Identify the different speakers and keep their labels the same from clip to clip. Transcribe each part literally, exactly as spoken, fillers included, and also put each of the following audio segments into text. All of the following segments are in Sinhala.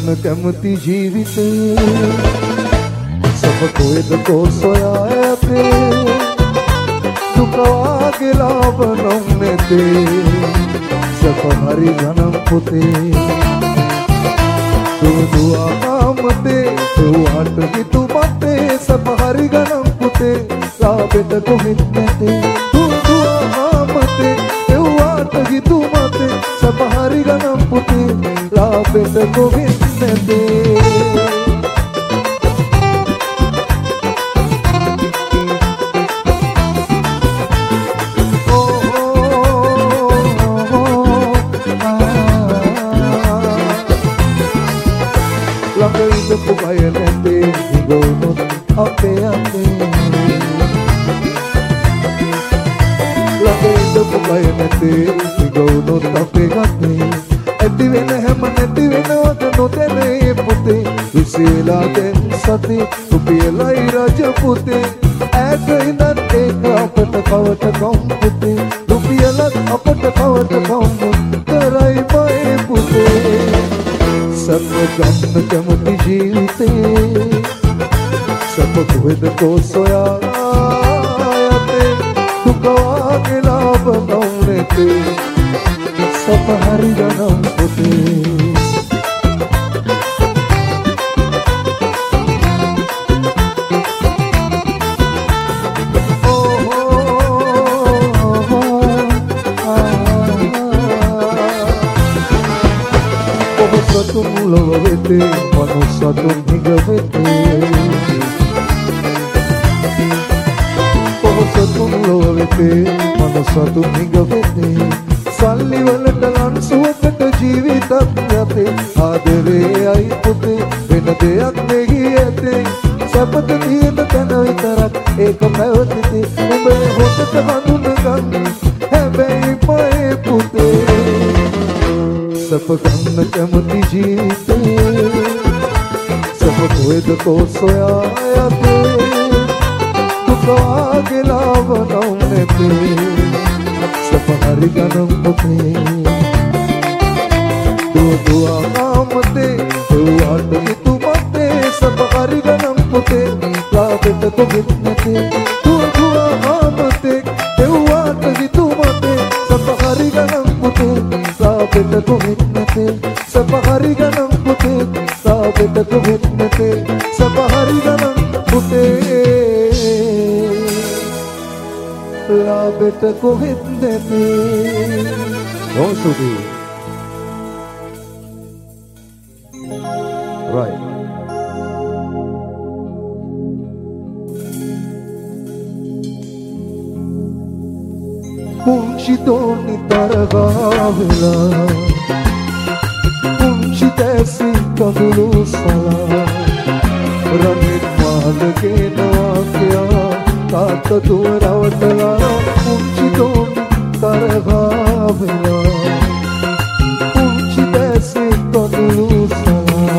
Speaker 1: ගන්න කැමති ජීවිතේ සබ කොහෙද කෝ සොයා ඇතේ දුක වාගේ ලාභ නොමැතේ සබ හරි ගණන් පොතේ දුදුවා කාමතේ දුවාට හිතු මතේ සබ හරි ගණන් පොතේ ලාභෙට කොහෙත් නැතේ දුදුවා කාමතේ දුවාට හිතු මතේ සබ හරි ගණන් පොතේ ලාභෙට කොහෙත් නැතේ Pukaya nete higonot ape ape Lage ida pukaya nete higonot ape ape Eti vena hema neti vena wata notene pute Visela den sati upiyala iraja pute Aita inan eka apata kawata kampute Upiyala apata kawata kampute Karai mae pute सब गम कमती जीते सब खुद को सोयाते दुखवा के लाभ गौने ते सब हरि जनम पुते Satu mula vete, manu satu hingga vete. Oh satu mula vete, manu satu hingga vete. Salli walata lansuwata jeevitak yate, adere ai pute, vena deyak nehi yate. Sapat diyena tana vitarak eka mawatite, umbe hotata handunagan, හැබැයි pae pute. सब गन्न कमती जीते सब कोएद को सोया आते दुख आगे लाभ नौने पे सब हरि गनम पुते दो दुआ कामते दुआट हितु मते सब हरि गनम पुते लाभेट को गिनते दो दुआ कामते दुआट हितु मते सब हरि गनम पुते लाभेट को गिनते सब हरि गनम पुते लाभेट को गिनते सब हरि गनम पुते लाभेट को गिनते Oh Sudi Right Punchi doni targa vela Punchi tesi kadulu sala Ranit mal ke naakya Tata tura vatla Punchi doni targa vela Punchi tesi kadulu sala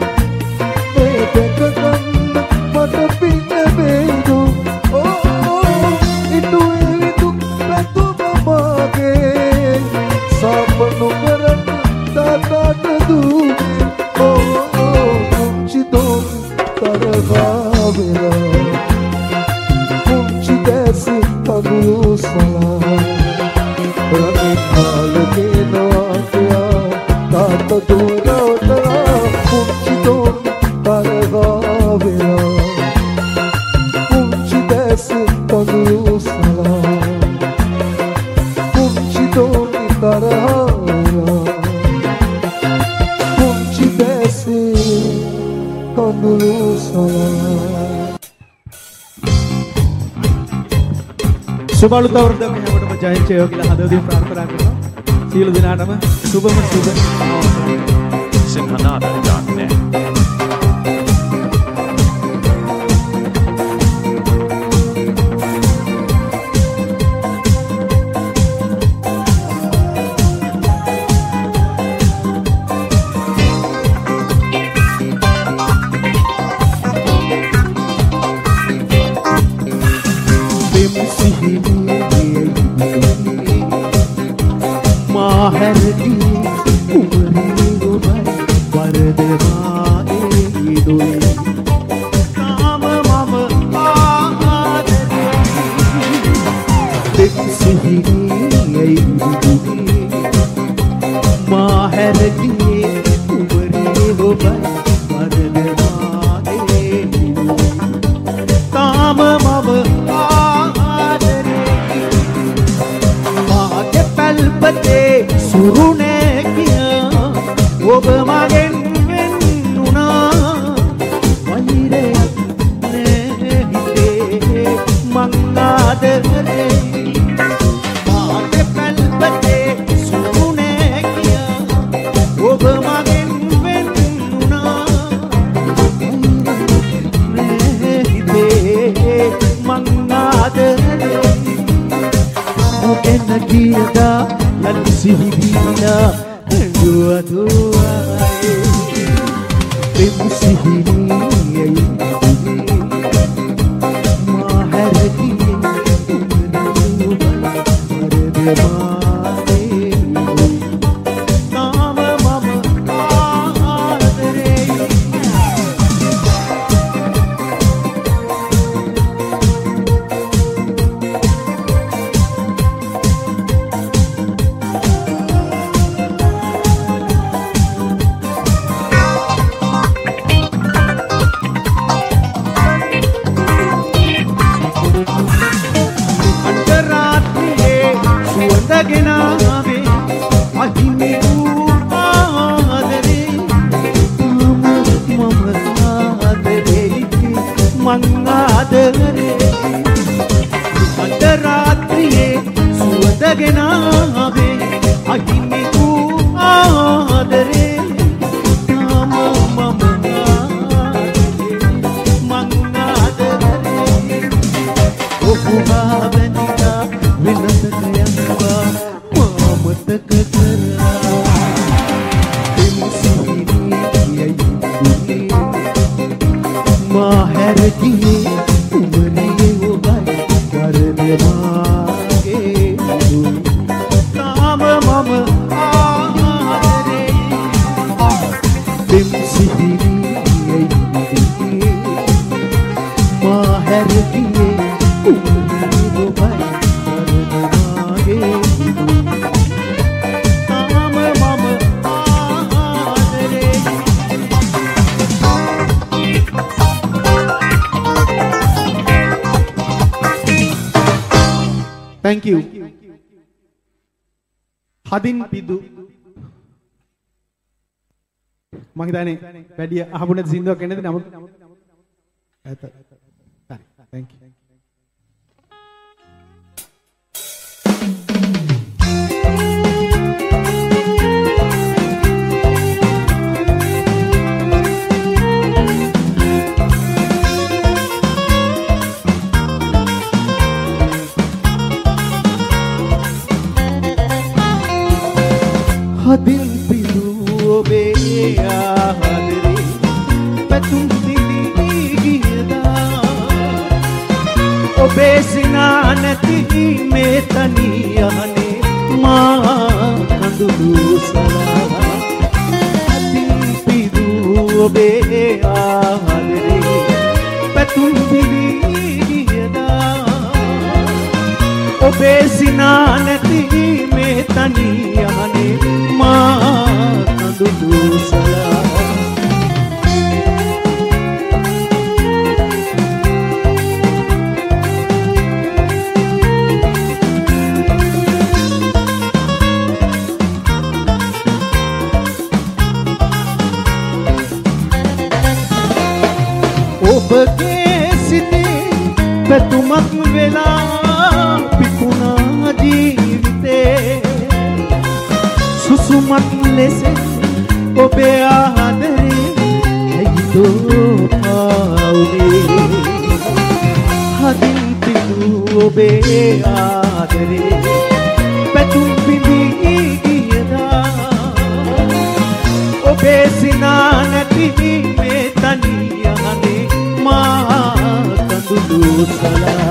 Speaker 1: Oh
Speaker 2: සුබලුත් අවුරුද්ද මේ හැමෝටම ජයෙන් චේව කියලා හදවතින් ප්‍රාර්ථනා කරනවා. සියලු දෙනාටම සුබම සුබ
Speaker 3: සිංහනාද දාන්නේ.
Speaker 2: Thank you. Hadin Pidu. මම හිතන්නේ වැඩි අහපු නැති සින්දුවක් එන්නද නමුත් ඇත. Thank you.
Speaker 4: Hadin pidu obe ahadre patum dili giyada obe sinanati me taniyane ma kandulu sala Hadin pidu obe ahadre patum dili giyada obe sinanati me taniyane ma kandulu sala obage site petumak vela කුසුමක් ලෙස ඔබේ ආදරේ ඇයිදෝ පාවුනේ හදින් පිදු ඔබේ ආදරේ පැතුම් පිදී ගියදා ඔබේ සිනා නැති මේ තනියනේ මා කඳුළු සලා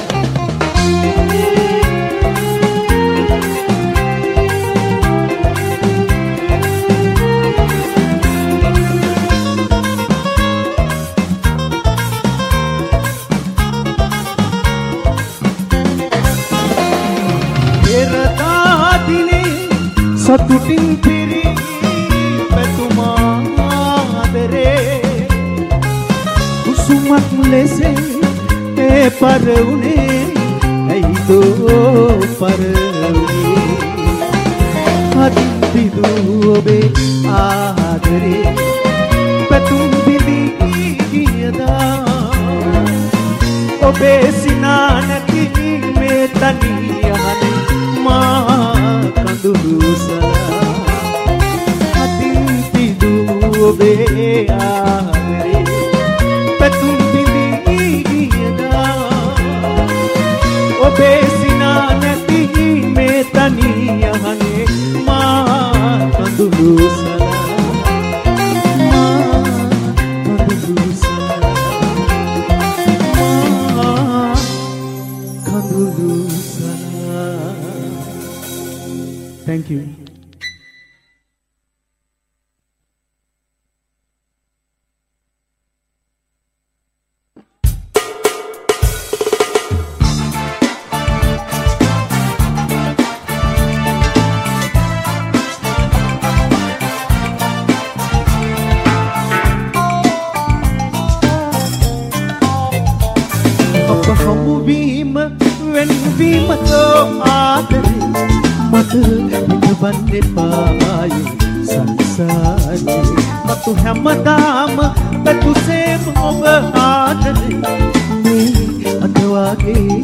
Speaker 4: සතුටින් පිරි පැතුමා ආදරේ කුසුමක් ලෙස ඒ පරවුනේ ඇයිදෝ පරවුනේ හදින් පිදු ඔබේ ආදරේ පැතුම් පිදී ගියදා ඔබේ සිනා නැති මේ තනියනේ මා කඳුළු සලා හදින් පිදු ඔබේ ආදරේ පැතුම් පිදී ගියදා ඔබේ සිනා නැති මේ තනියනේ මා කඳුළු සලා මා කඳුළු සලා මා කඳුළු සලා. Thank you. Apa kamu bima when bima to aadare මට හිතවන්න එපායි සංසාරේ මතු හැමදාම පැතුසේම ඔබ ආදරේ මේ අද වගේ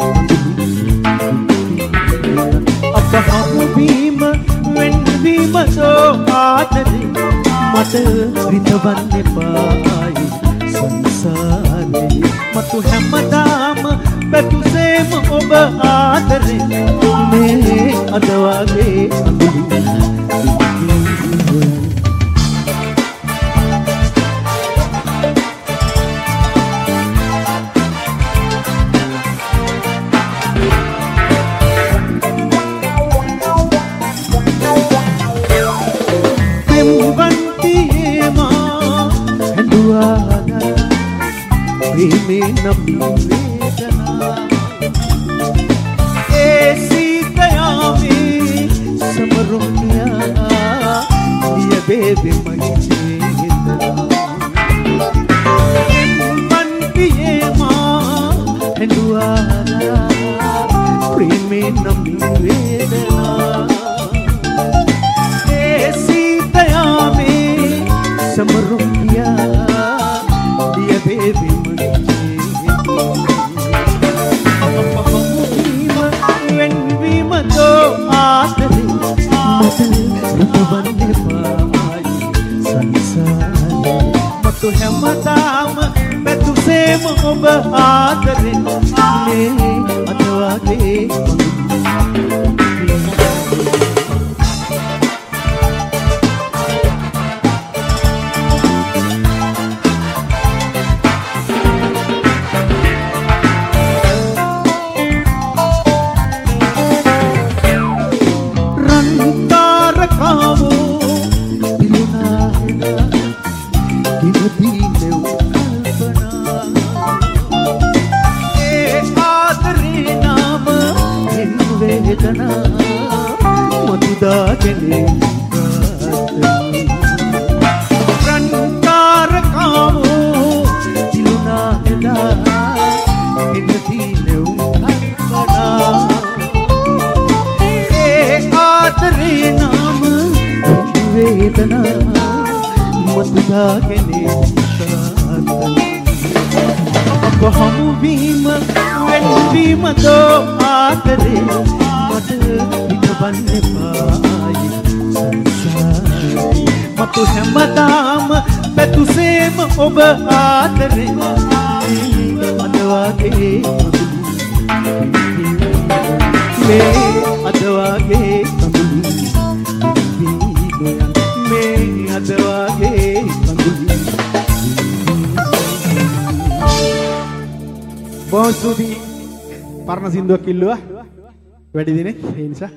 Speaker 4: අප හමු වීම වෙන්වීම සෝ ආදරේ මට හිතවන්න එපායි සංසාරේ මතු හැමදාම පැතුසේම ඔබ ආදරේ මේ අද වගේ පෙම්වන්තියේ මා හැඬුවාද ප්‍රේමේ නම් වේදනා ඒ සීතයාමේ සමරුම්නියා දිය බේබි මගේ පෙම්වන්තියේ මා හැඬුවාද ප්‍රේමේ නම් වේදනා ඒ සීතයාමේ සමරුම්නියා දිය බේබි මතු හැමදාම පැතුසේම ඔබ ආදරේ මේ අද වගේ හමුවීම වෙන්වීම දෝ ආදරේ මට හිතවන්න එපායි සංසාරේ මතු හැමදාම පැතුසේම ඔබ ආදරේ අද වගේ මේ අද වගේ මේ අද වගේ
Speaker 2: බොහොම ස්තුතියි පරණ සින්දුවක් කිල්ලුවා වැඩි දිනේ ඒ නිසා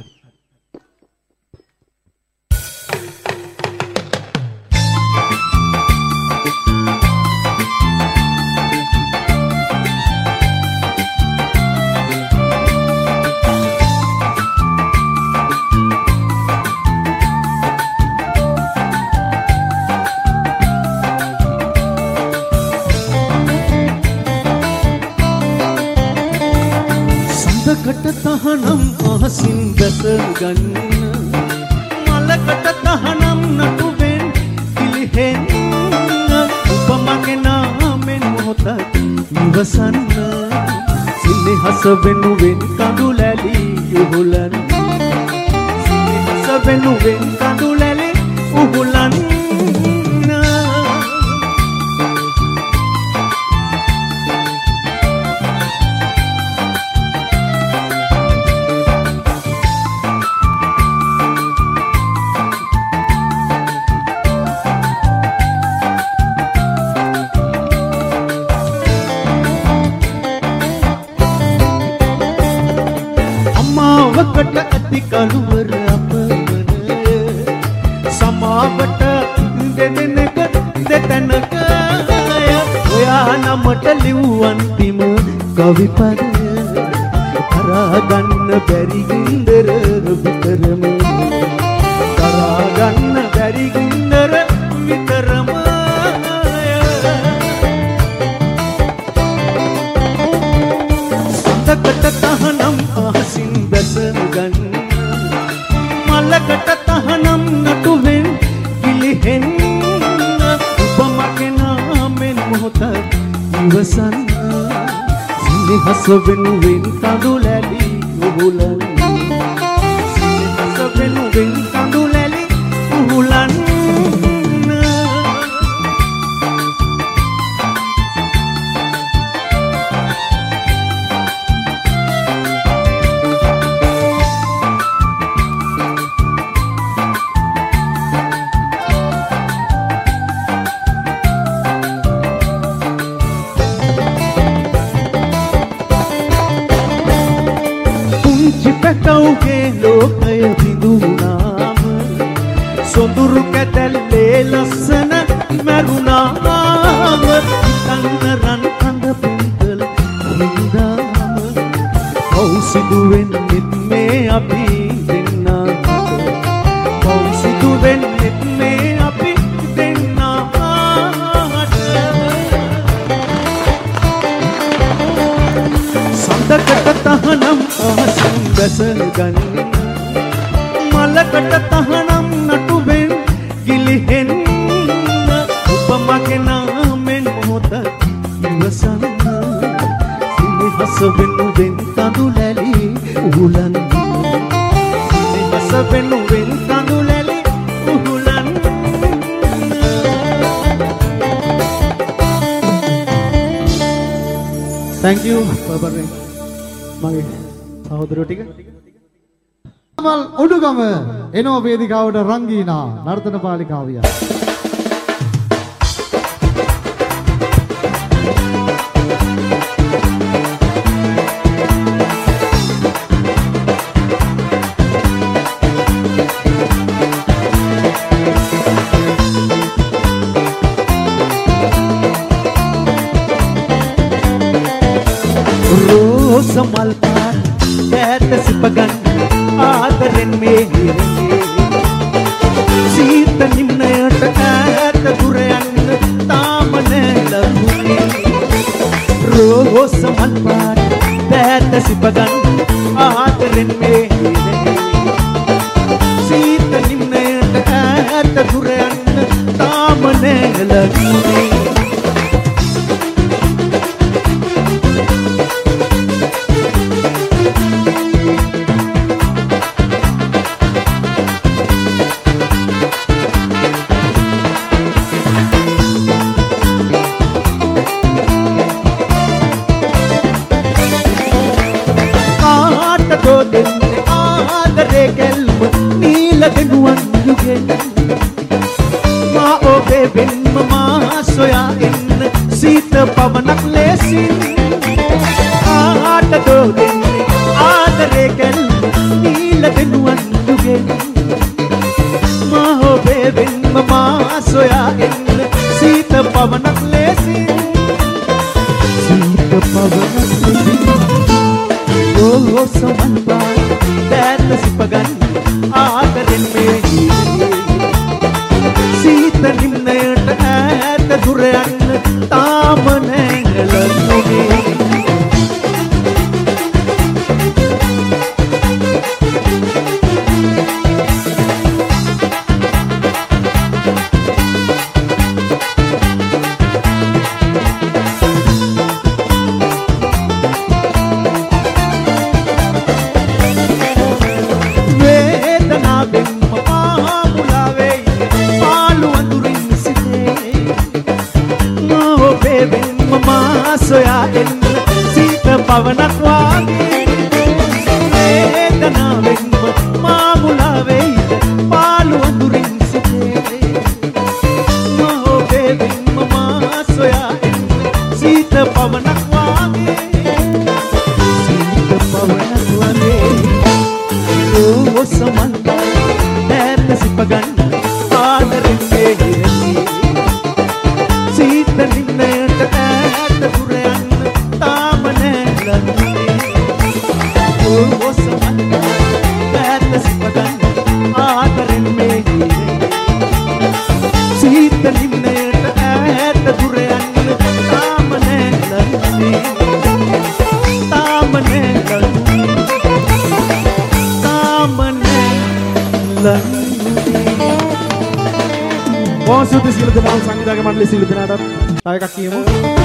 Speaker 4: මලකට තහනම් අහසින් දැස ගන්න මලකට තහනම් නටුවෙන් පිළිහෙන්න උපමගේ නාමෙන් මොහොතක් ඉවසන්න සිනහස වෙනුවෙන් කඳුලැලි උහුලන්න සිනහස වෙනුවෙන් කඳුලැලි උහුලන්න කට ඇති කළුවර අපවන සමාවට දෙදෙනක දෙතැනක ඔයා නමට ලිව් අන්තිම කවි පද කරාගන්න බැරි ගින්දර විතරම කරාගන්න බැරි ගින්දර විතරම සඳකට තහනම් අහසින් බැස ගන්න මලකට තහනම් නටුවෙන් පිළිහෙන්න උපමගේ නාමෙන් මොහොතක් ඉවසන්න සිනහස වෙනුවෙන් කඳුලැලි උහුලන්න සිනහස වෙනුවෙන් කඳුලැලි උහුලන්න පැටවුගේ ලෝකය විඳුනාම සොඳුරු කැටැල්ලේ ලස්සන මැරුණාම හිතන්න රන් කඳ පින්තල හින්දාම කවුසිදු වෙන්නෙත් මේ අපි දෙන්නාට කවුසිදු වෙන්නෙත් මේ අපි දෙන්නාට සඳකට තහනම් අහසින් බැස ගන්න මලකට තහනම් නටුවෙන් ගිලිහෙන්න උපමගේ නාමෙන් මොහොතක් ඉවසන්න සිනහස වෙනුවෙන් කඳුලැලි උහුලන්න සිනහස වෙනුවෙන් කඳුලැලි උහුලන්න
Speaker 2: thank you බබරේ මගේ සහෝදරයෝ ටික
Speaker 1: මල් උඩුගම එනෝ වේදිකාවට රංගීනා නර්තන පාලිකාවිය
Speaker 4: රෝස මල් පාට දැත සිපගන් ආදරෙන් මේ හිරේ සීත නිම්නයට ඈත දුර යන්න තාම නැලුනේ රෝස මල් පාට දැත සිපගන් ආදරෙන් මේ හිරේ සීත නිම්නයට ඈත දුර යන්න තාම නැලුනේ ආටතෝ දෙන්නේ ආදරේ කැල්ම නීල දෙනුවන් යුගෙන් මා ඔබේ වෙන්ම මා සොයා එන්න සීත පවනක් ලෙසින් ආටතෝ දෙන්නේ ආදරේ කැල්ම නීල දෙනුවන් යුගෙන් මා ඔබේ වෙන්ම මා සොයා එන්න සීත පවනක් ලෙසින් සීත පවනක් ලෙසින් Oh, someone by that the sipagan aadaren me Sita nimnayata at the durayan taamanengalanuni soya en sita pavanak wage vedanaven maamula veida palu andurin site mo beben mama soya en sita pavanak wage sita pavanak wage oh samanta der sipagan aadaren me sita ninnayata Oh, samanta, that the sipagan, aadaren me Sita nimnayata at the durayan taamanengalanuni taamanengalanuni taamanengalanuni Bonsuti sila denal සංගීතක මණ්ඩලයේ සීල දෙනාට තව එකක් කියමු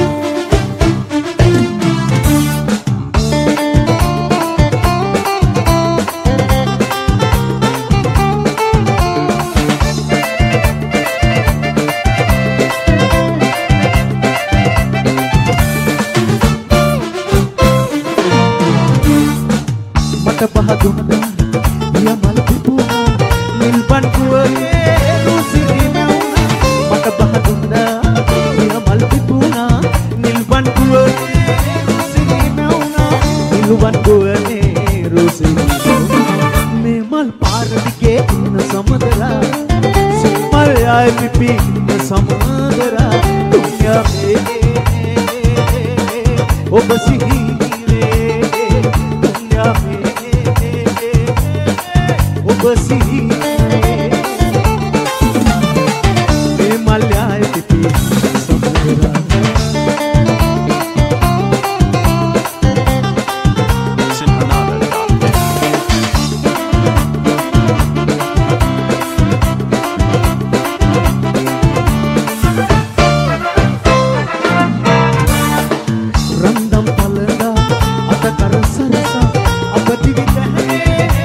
Speaker 4: Bahadunda dia malpipuna nilban kuwe rusina mata bahadunda dia malpipuna nilban kuwe rusina nilban kuwe rusina me mal par dige in samudra simmal ay pipi in samudra dunya me obasihi dunya me Obasi me malay pipi samudra randam palda ata karasarsa abadi vidhane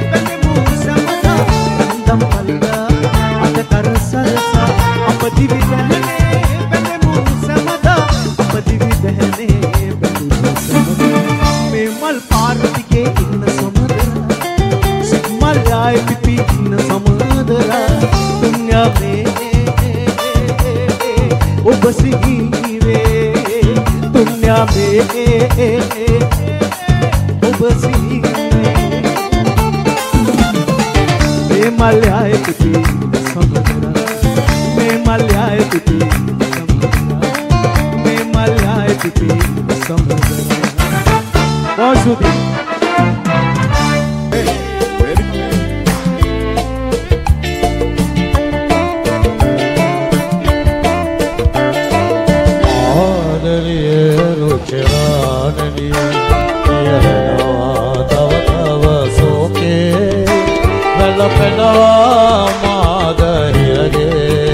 Speaker 4: Sarasa, apadi vidhane, bende moon samada, apadi vidhane, bende moon samada. Me mal par dige in samudra, mal ay pipi in samudra. Dunya me, obasi re, dunya me, obasi re. Me mal ay pipi. Me malay pipi samudra me malay pipi samudra Bonsuti hey very good
Speaker 1: aadariye ruchiranani yanawa tav tav soke velapena madahirage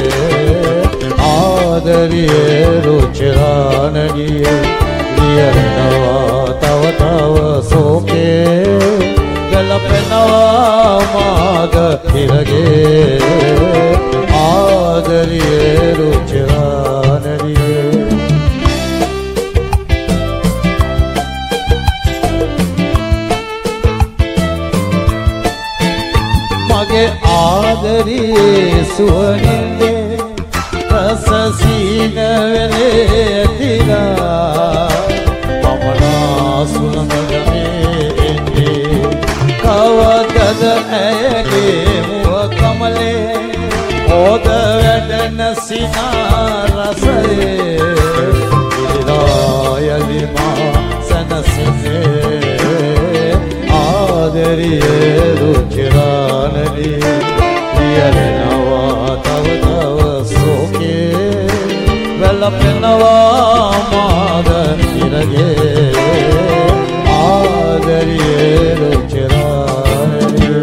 Speaker 1: aadariye ruchiranani yanawa tav tav soke velapena madahirage aadariye ruchiranani
Speaker 3: ආදරී සුවනින්දේ රස සීන වෙලේ ඇතිලා මමනා සුළඟනේ එන්නේ කවදද ඇයගේ මුව කමලේ ඕද වැඩන සිනා රසයේ ඉරායලිමා සනසනේ ආදරියේ රුචිරානදී ලියනවා තව තව සෝකේ වැළපෙනවා මාද ඉරගේ ආදරියේ රුචිරානදී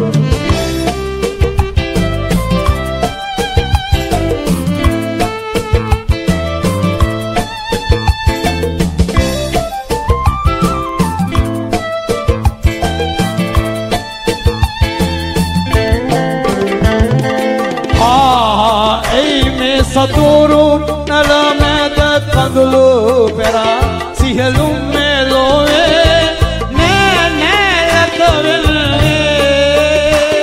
Speaker 3: සතුරු නලමැද කඳුළු පෙරා සිහලුම් මෙලොවේ නෑ නෑ ලත වෙන්නේ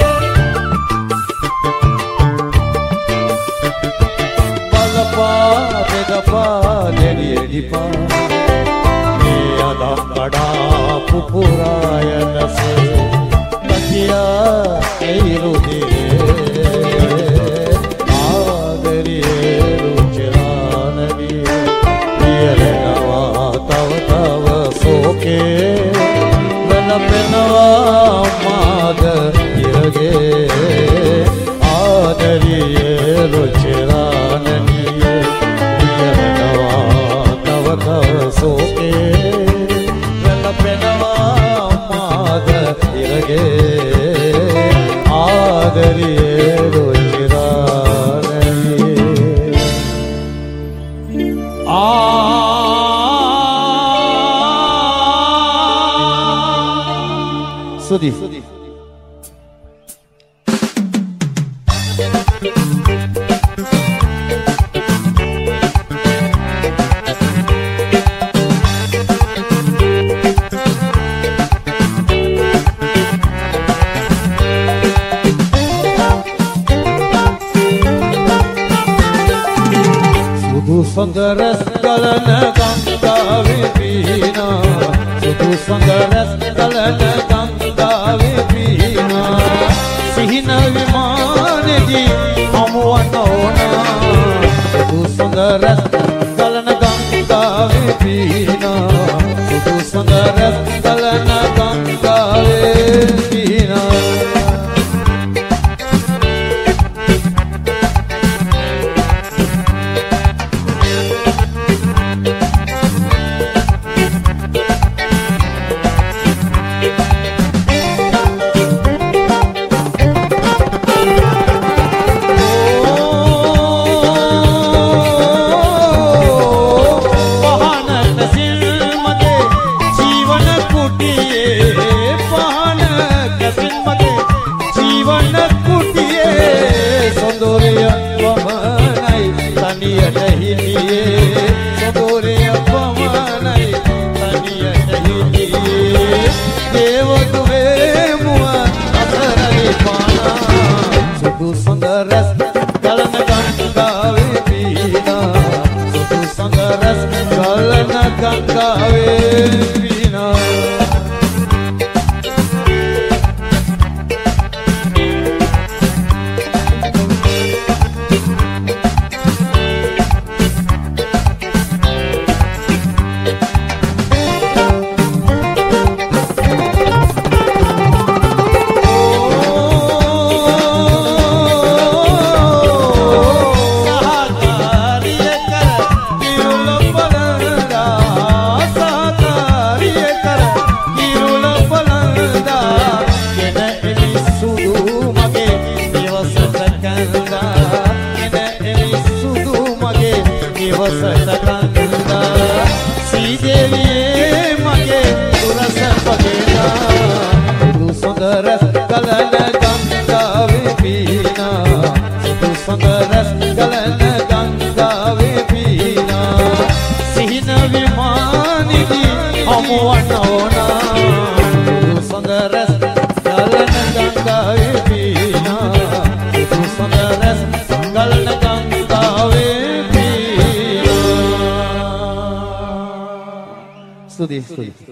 Speaker 3: බලපා බෙදපා දෙඩියඩිපා මේ අදම් කඩා පුපුරායනසේ බතියා එයිරුදී වෙනපෙනවා මාද ඉරගේ ආදරියේ රුචිරානනියේ ලියනවා තව තව සෝකේ වෙනපෙනවා මාද ඉරගේ ආදරියේ රුචිරානනියේ ආ Sudi. Sudi. Sudu sangaras galana gangave pina Sudu sangaras galana gangave pina Sihina vimanegi hamuwana ona Sudu sangaras galana gangave pina Sudu sangaras galana gangave pina Sangharas galana ganga vipina ස්තුතියි ස්තුතියි.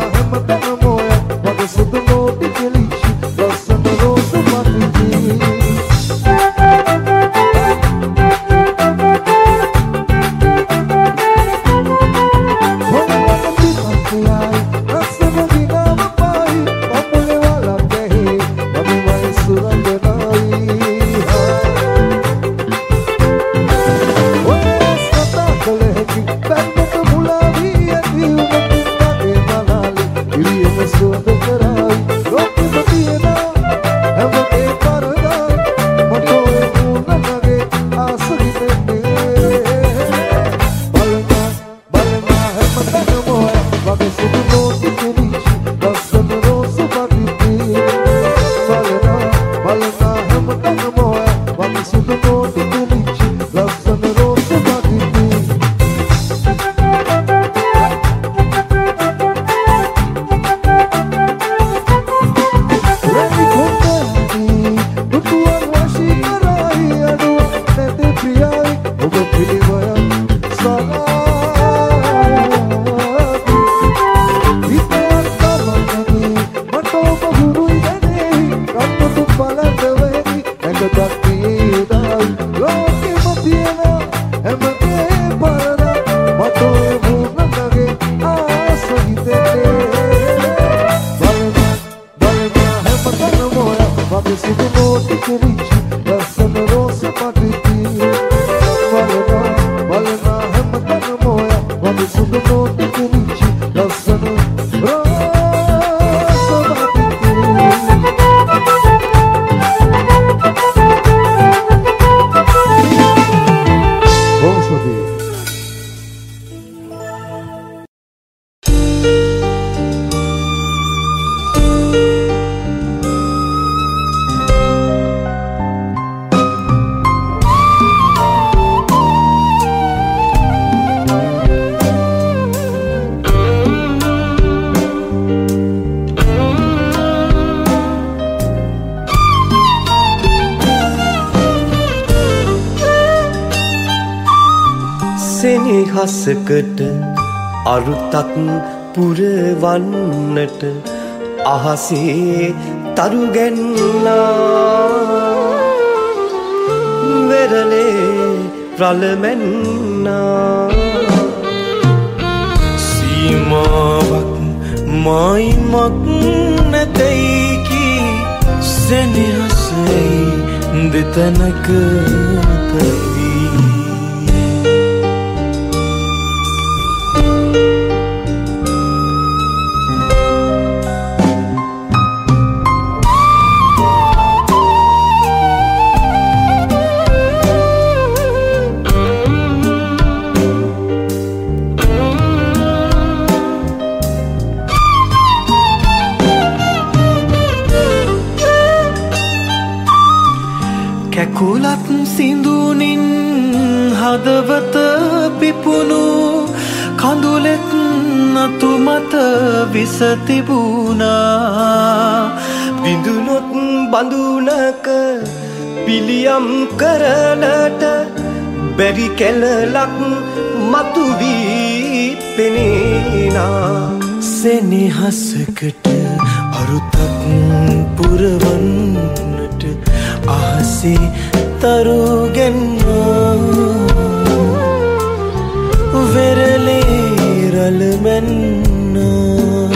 Speaker 1: Sudu no di felici, lo sono rosso, ma ti
Speaker 5: සෙනෙහසකට අරුතක් පුරවන්නට අහසේ තරු ගැන්නා වෙරළේ රළමැන්නා සීමාවක් මායිමක් නැතැයි කී සෙනෙහසයි දෙතැනක පැවී
Speaker 4: කැකුලත් සිඳුනින් හදවත පිපුණු කඳුලෙත් නතු මත විස තිබුණා
Speaker 5: බිඳුනොත් බඳුනක පිළියම් කරනට බැරි කැලලක් මතු වී පෙනේනා
Speaker 4: සෙනෙහසකට අරුතක් පුරවන්නට අහසේ තරු ගැන්නා වෙරළේ රළමැන්නා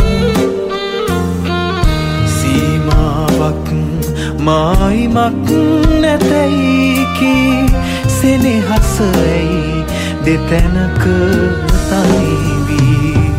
Speaker 4: සීමාවක් මායිමක් නැතැයි කී සෙනෙහසයි දෙතැනක තනිවී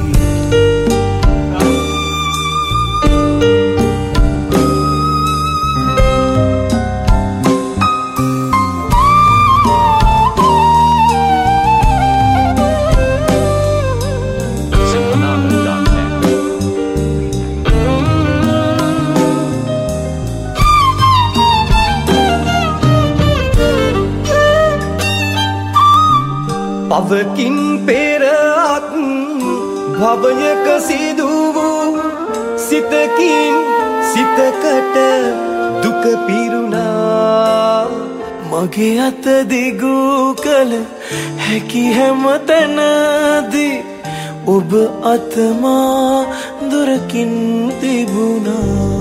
Speaker 5: පවකින් පෙරත් භවයක සිදු වූ සිතකින් සිතකට දුක පිරුණා
Speaker 4: මගේ අත දිගු කළ හැකි හැම තැනදී ඔබ අතමා දුරකින් තිබුණා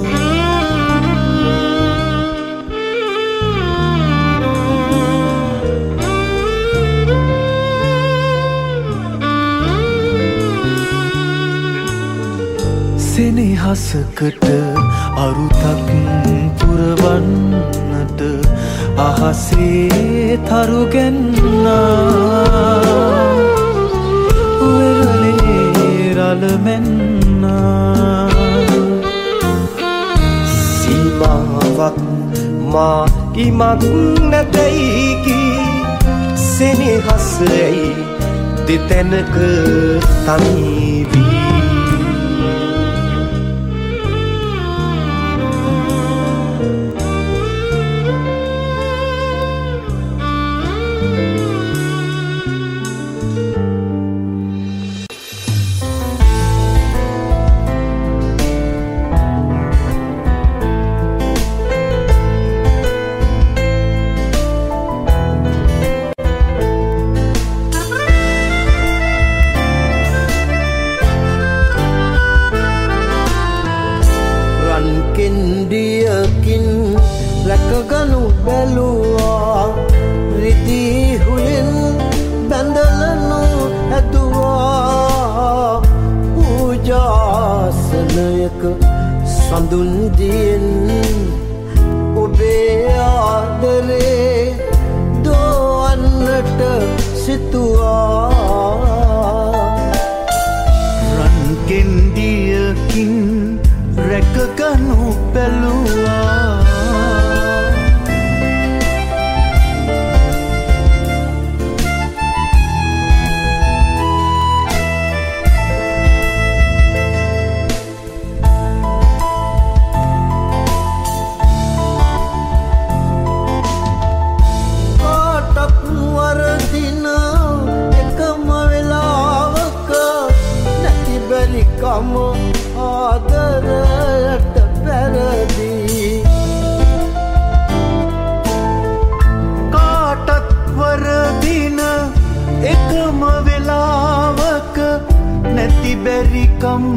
Speaker 4: සෙනෙහසකට අරුතක් පුරවන්නට අහසේ තරු ගැන්නා වෙරළේ රළමැන්නා
Speaker 5: සීමාවක් මායිමක් නැතැයි කී සෙනෙහසයි දෙතැනක තනිවී
Speaker 4: සඳුන්දියෙන් ඔබේ ආදරේ දෝවන්නට සිතුවා රන් කෙන්ඩියකින් රැකගනු බැලුවා
Speaker 6: කම ආදරයට පෙරදී කාටත් වරදින එකම වෙලා නැති බැරිකම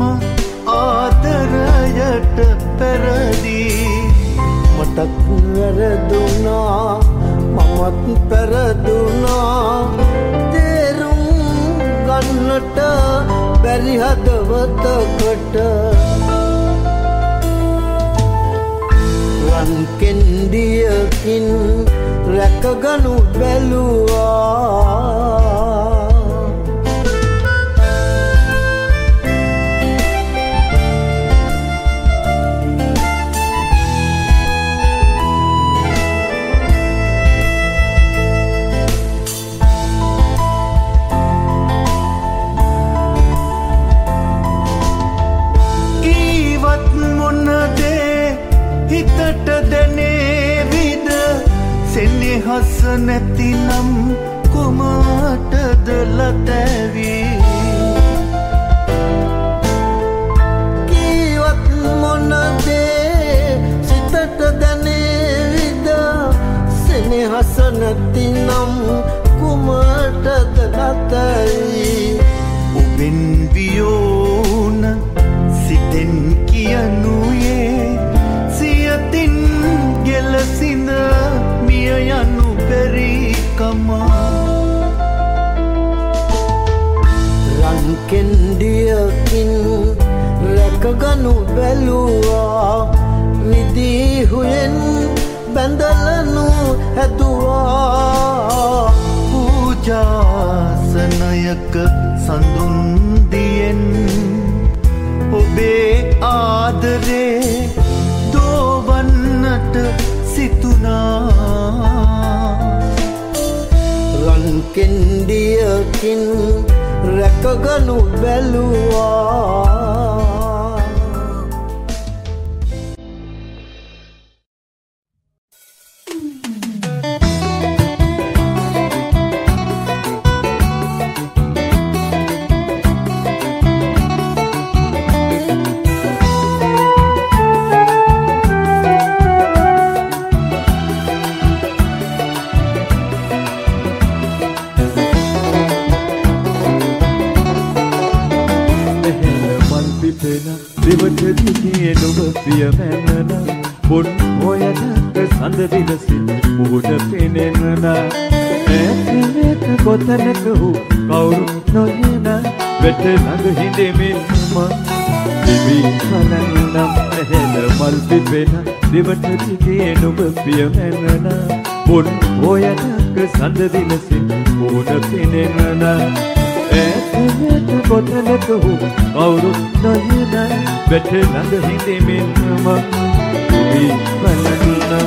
Speaker 6: ආදරයට පෙරදී මටත් වැරදුනා මමත් පෙරදුනා තේරුම් ගන්නට බැරි හදවතකට රන් කෙන්ඩියකින් රැකගනු බැලුවා හිතට දැනේවිද සෙනෙහස නැතිනම් කුමටද ලතැවී කීවත් මොනදේ සිතට දැනේවිද සෙනෙහස නැතිනම් කුමටද ලතැවී ඔබෙන් වියෝන සිතෙන් කියනුයේ සියතින් ගෙලසින මිය යනු බැරිකම රන් කෙන්ඩියකින් රැකගනු බැලුවා රිදී හුයෙන් බැඳලනු හැදුවා පූජාසනයක සඳුන්දියෙන් ඔබේ ආදරේ දෝවන්නට සිතුනා රන් කෙන්ඩියකින් රැකගනු බැලුවා දෙවට දිගේ නොව ප්‍රිය මැනන පොන් හොයනක සඳ විලසින් මුහුණ පෙනෙනන ඈතට කොතනක වූ කවුරු නොයන වෙත ළඟ හිඳෙමින්ම දිවි කලන්නම් ඇහෙන මල් පිපෙන දෙවට දිගේ නොව ප්‍රිය මැනන පොන් හොයනක සඳ විලසින් මුහුණ පෙනෙනන ඈතට කොතනක වූ කවුරු නොයන වෙත ළඟ හිඳෙමින්ම දිවි කලන්නම්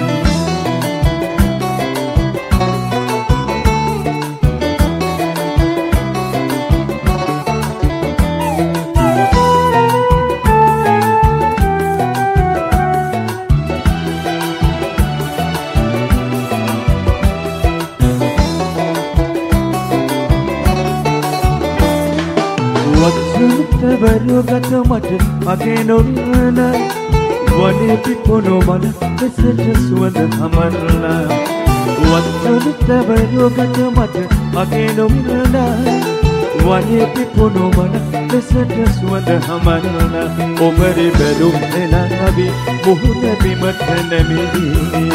Speaker 6: වරුගත මට මගේ නොවන වනේ පිපුණු මන දෙසට සුවඳ හමරලා වත්තට වරුගත මට මගේ නොවන වනේ පිපුණු මන දෙසට සුවඳ හමරලා ඔබරි බැලුම් එළඟවි මුහුණ බිමට නැමිලි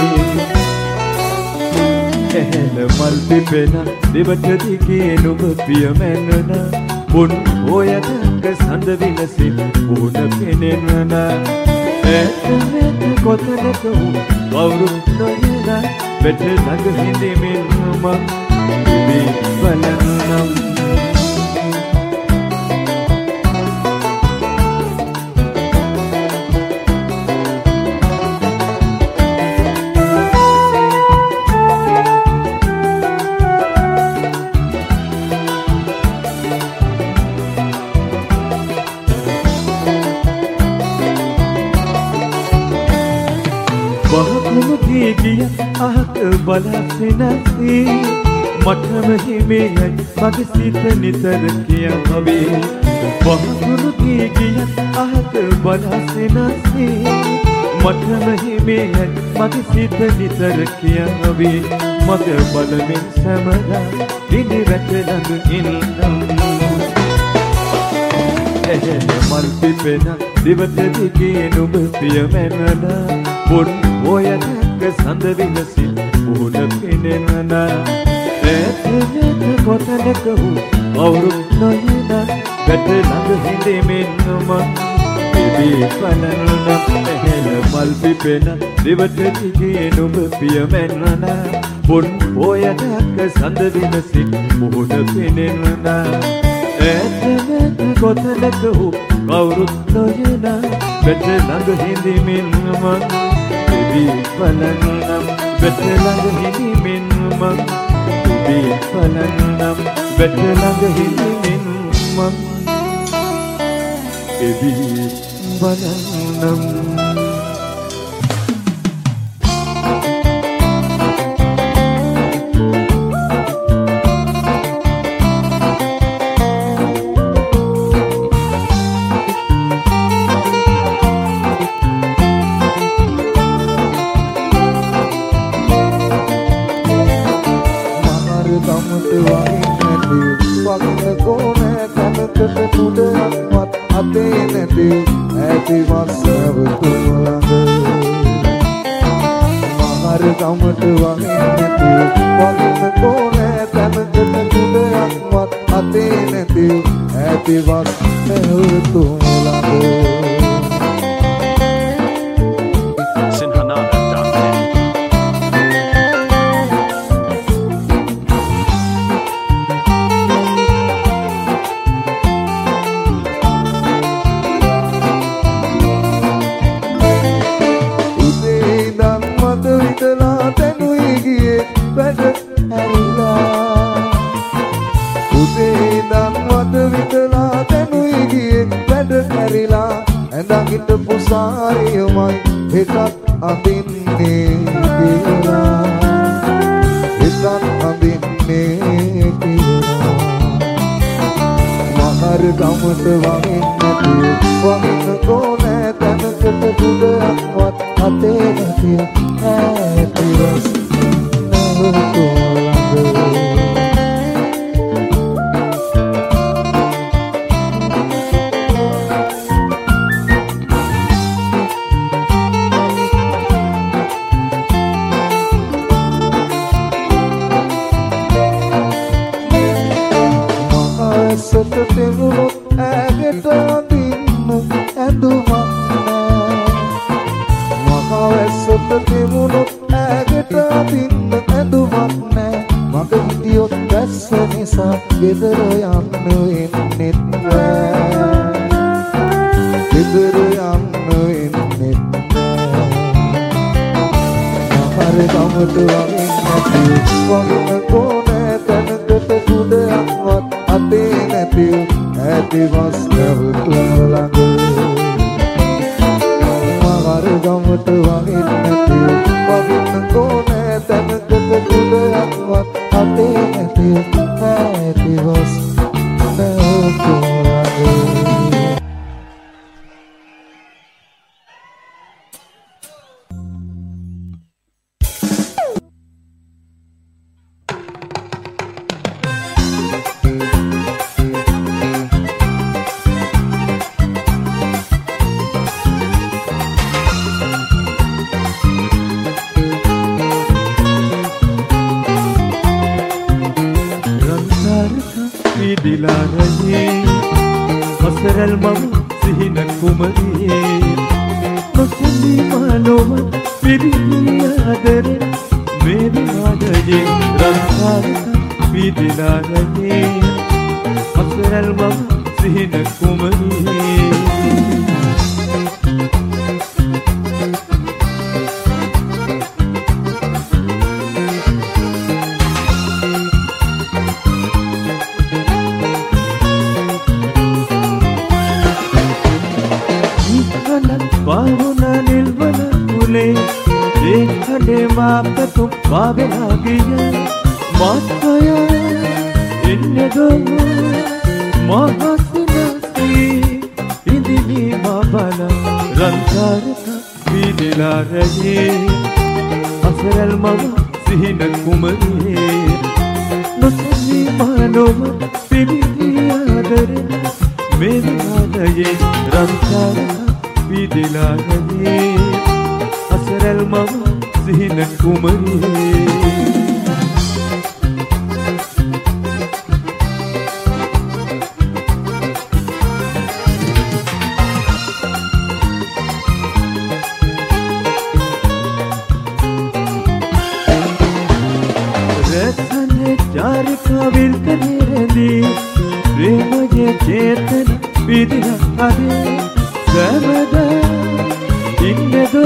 Speaker 6: එහෙල මල් පිපෙන දෙවට දිගේ නුඹ ප්‍රිය මැනන මුන් හොයනක සඳ විලසින් මුහුණ පෙනෙනන ඈතට කොතනක වූ කවුරු නොයන වෙත ළඟ හිඳෙමින්ම දිවි බලන්නම් ගිය අහක බලසෙනසි මටම හිමෙයයි මගේ සිත නිතර කියවවේ වහතුරු ගිය අහක බලසෙනසි මටම හිමෙයයි මගේ සිත නිතර කියවවේ මග බලමින් සමරා දින රැට ළඟ ඉන්නම් එහෙල මල් පිපෙන දිවත දිගේ නුඹ පියමැනන පොන් ඔය දැක්ක සඳ විලසින් උහුණ පිනෙනන ඇතනක කොතනක වූ අවුරුත් නොයන වැට ළඟ හිඳෙමින්ම පිබී පලනන එහෙල මල් පිපෙන දිවත දිගේ නුඹ පියමැනන පොන් ඔය දැක්ක සඳ විලසින් උහුණ පිනෙනන ඇතනක කොතනක වූ අවුරුත් නොයන වැට ළඟ හිඳෙමින්ම පිබී පලනන වැට ළඟ හිඳෙමින්ම පිබී පලනන වැට ළඟ හිඳෙමින්ම පිබී පලනන
Speaker 1: ගමට වගේ නැති වගින කොනේ තනකට තුඩයක්වත් අතේ නැති ඇතිවත් නැවතුම් ළඟ ඇඳගිට පුසාරියමයි එකක් අඳින්නේ කියලා එකක් අඳින්නේ කියලා මහර ගමට වගේ නැති වගින කොනේ තනකට දුඩක්වත් අතේ නැති ඇතිවස් නැවතුම් ගෙදර යන්න එන්නෙත් නෑ ගෙදර යන්න එන්නෙත් නෑ මහර ගමට වගේ නැති වගින කොනේ තනකට තුඩයක්වත් අතේ නැති ඇතිවස් නැවතුම් ළඟ මහර ගමට වගේ නැති වගින කොනේ තනකට තුඩයක්වත් අතේ නැති ඇතිවස් නැවතුම් ළඟ
Speaker 6: අසරල් මම සිහින කුමරියේ නොසලි මානව පිරිහි ආදරේ මේ විවාදයේ රංගාරක විදිලාරයේ අසරල් මම සිහින කුමරියේ ಮಾಪತು ಬಾಬೆಯಾಗಿಯ ಮಾತ್ಮಯ ಎನ್ನೆದೋ ಮಹಾಸಿನಸಿ ಇಂದಿನಿ ಮಾಬಲ ರಂಗಾರಕ ವಿದಿಲಾರಯೇ ಅಸರಲ್ ಮಗ ಸಿಹಿನ ಕುಮರಿಯೇ ನೊಸಲಿ ಮಾನವ ಪಿರಿಯಾದರೆ මේ විමානයේ රන්තරක විදිලා රැඳේ අසරල් මම සිහින කුමරියේ चेतन विदिला अरे सर्वदा इन्नेदो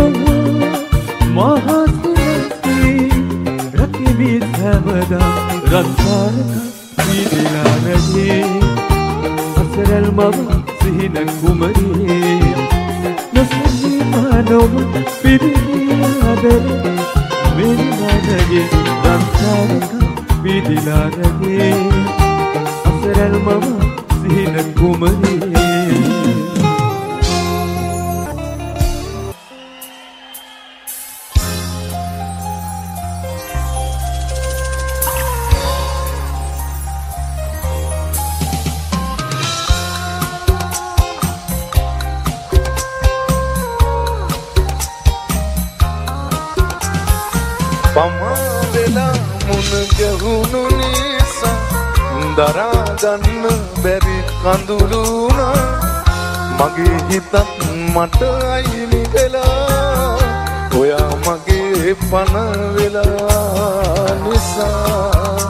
Speaker 6: महासुरती रखी सर्वदा रंकारका विदिला रहे असरल मवा सिहिन कुमरी नसली मानव विदिला दर मेरी मानगे रंकारका विदिला रहे असरल मवा सिहिन कुमरी
Speaker 1: පමාවෙලා මුණ ගැහුණු නිසා දරා ගන්න බැරි කඳුළුනා මගේ හිතත් මට අයිමි වෙලා ඔයා මගේ පන වෙලා නිසා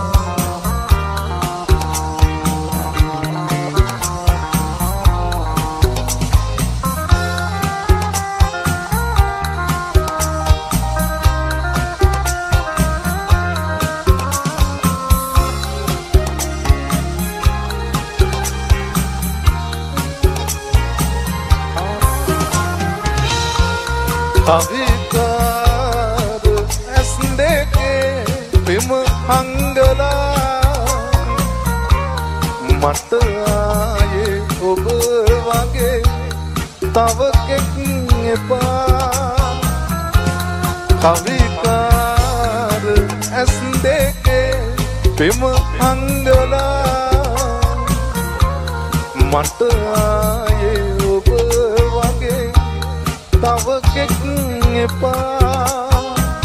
Speaker 1: අවිකාර ඇස් දෙකේ පෙම හංගලා මට ආයේ ඔබ වගේ තව කෙනෙක් එපා අවිකාර ඇස් දෙකේ පෙම හංගලා මට ආයේ ඔබ වගේ තව කෙනෙක් එපා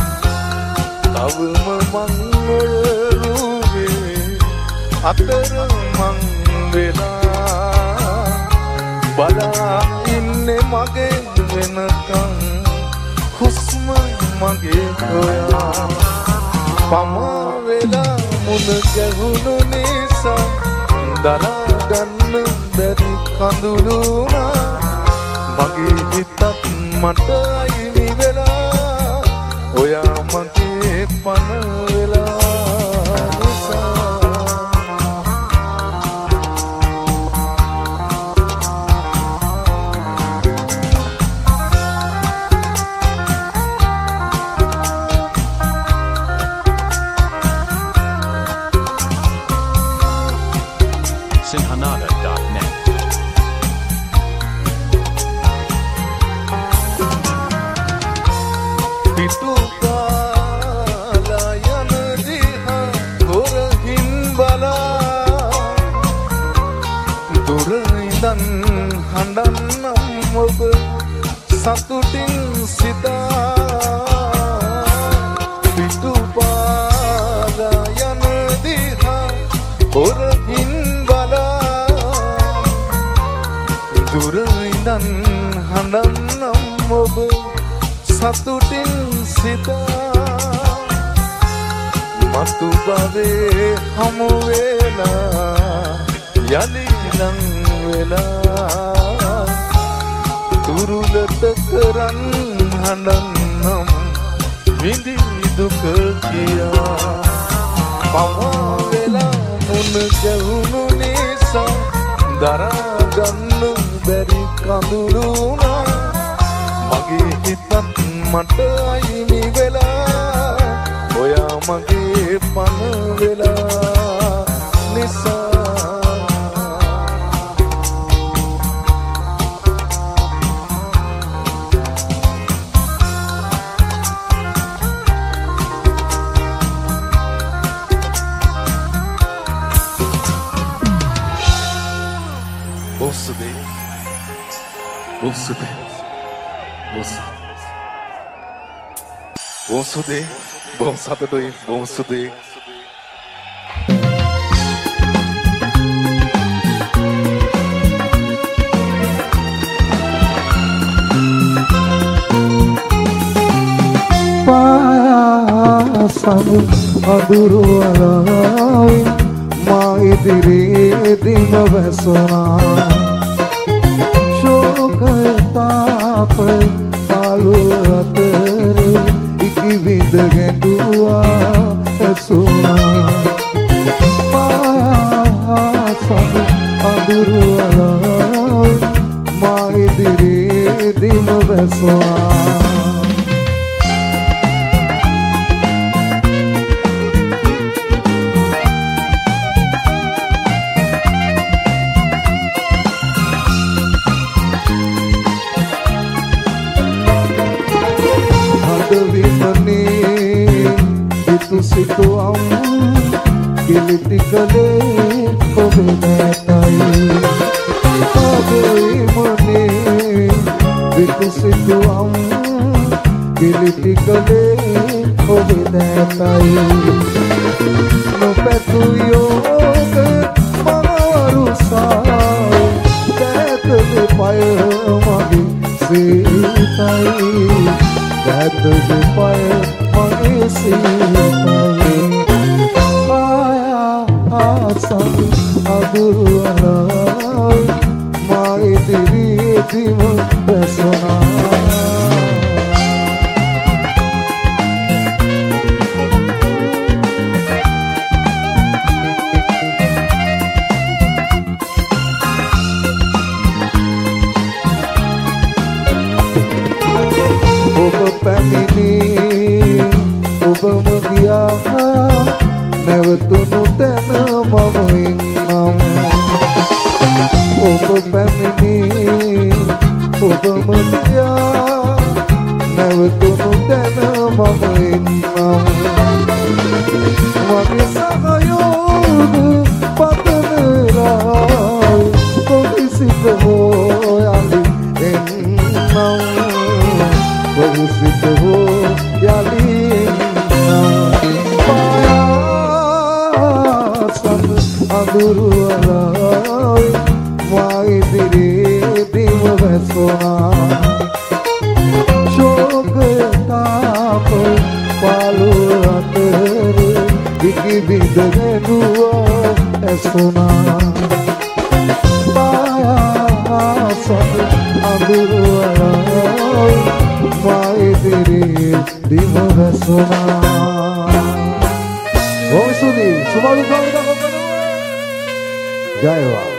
Speaker 1: තවම මං ඔය රූපේ අතර මං වෙලා බලා ඉන්නේ මගේ වෙනකන් හුස්ම මගේ හොයා පමා වෙලා මුණ ගැහුණු නිසා දරා ගන්න බැරි කඳුළුනා මගේ හිතත් මට අයිමි වෙලා ඔයා මගේ පන වෙලා නිසා
Speaker 7: sinhanada dot net
Speaker 1: හඬන්නම් ඔබ සතුටින් සිතා පිටුපාලා යන දිහා හොරකින් බලා දුර ඉඳන් හඬන්නම් ඔබ සතුටින් සිතා මතු බවේ හමු වෙලා යලි ලං වෙලා තුරුලට කරන් හඬන්නම් විඳි දුක කියා පවා වෙලා මුණ ගැහුණු නිසා දරා ගන්න බැරි කඳුළුනා මගේ හිතත් මට අයිමි වෙලා ඔයා මගේ පන වෙලා නිසා
Speaker 8: Bonsude, bonsude, bonsude, bonsude, bonsude.
Speaker 1: Pasang aduru alai, mai diri dima vesona. Shokata palu atere, iki vidgen dua vesona. Pasang aduru alai, mai diri dima vesona. Itu situ am kiliti kale kobe datai kobe mone itu situ am kiliti kale kobe datai no petu yo ke maru sai tet de paye magi sitai tet de paye Asal aduru alai, mai diri dima vesona. Oba pamini, oba mudia, never to know that mama ingam. Oba pamini, oba mudia, never to know that mama ingam. Wagi sagayo, patanera, kogisite ho yali ingam. Kogisite ho yali aduru alai, mai diri dima vesona. Shokata palu atere, iki vidgen dua vesona. Aduru alai, mai diri dima vesona. Bonsude, sumaru kau dah kau. Jaya.